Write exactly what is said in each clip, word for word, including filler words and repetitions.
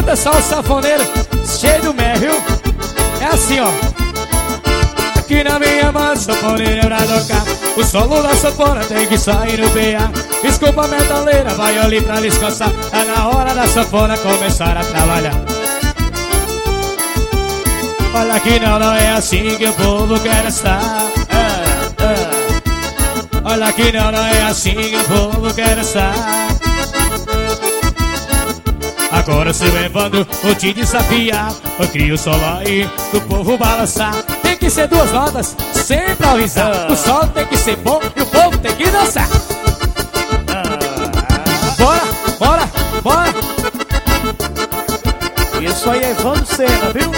Escuta só o sanfoneiro cheio do mé, viu? É assim, ó. Aqui na minha mão, sanfoneiro é pra tocar. O solo da sanfona tem que sair no B A. Desculpa a metaleira, vai ali pra descansar. Tá na hora da sanfona começar a trabalhar. Olha que não, não é assim que o povo quer estar. é, é. Olha que não, não é assim que o povo quer estar. Agora se levando, vou te desafiar. Eu crio o solo aí, do povo balançar. Tem que ser duas notas, sem improvisar. O solo tem que ser bom e o povo tem que dançar. Bora, bora, bora. Isso aí é Evandro Senna, viu?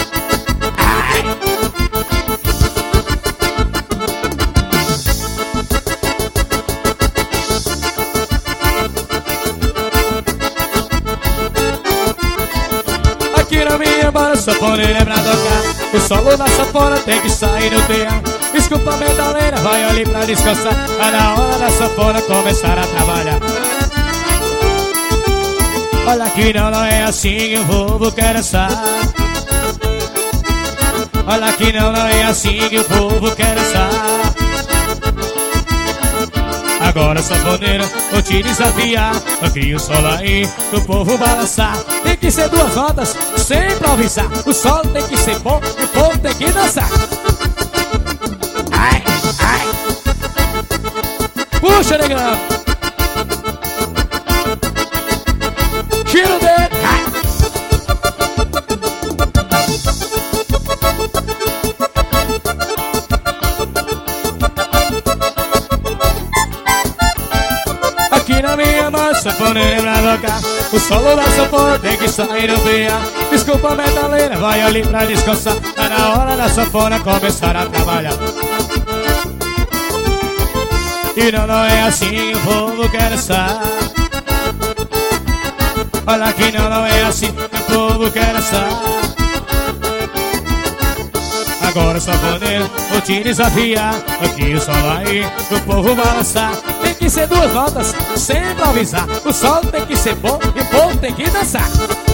Aqui na minha banda, sanfoneiro é pra tocar. O solo da sanfona tem que sair no B A. Desculpa a metaleira, vai ali pra descansar. Tá na hora da sanfona começar a trabalhar. Olha que não, não é assim que o povo quer dançar. Olha que não, não é assim que o povo quer dançar. Agora sanfoneira, vou te desafiar. Eu crio o solo aí, do povo balançar. Tem que ser duas notas, sem improvisar. O solo tem que ser bom e o povo tem que dançar. Ai, ai. Puxa, negão. Tira o dedo. Ai. Aqui na minha mão, sanfoneiro é pra tocar. O solo da sanfona tem que sair no B A. Desculpa a metaleira, vai ali pra descansar. Tá na hora da sanfona começar a trabalhar. E não, não é assim que o povo quer dançar. Olha que não, não é assim que o povo quer dançar. Agora sanfoneiro, vou te desafiar. Aqui o solo aí, pro povo balançar. Tem que ser duas notas, sem improvisar. O solo tem que ser bom e o povo tem que dançar.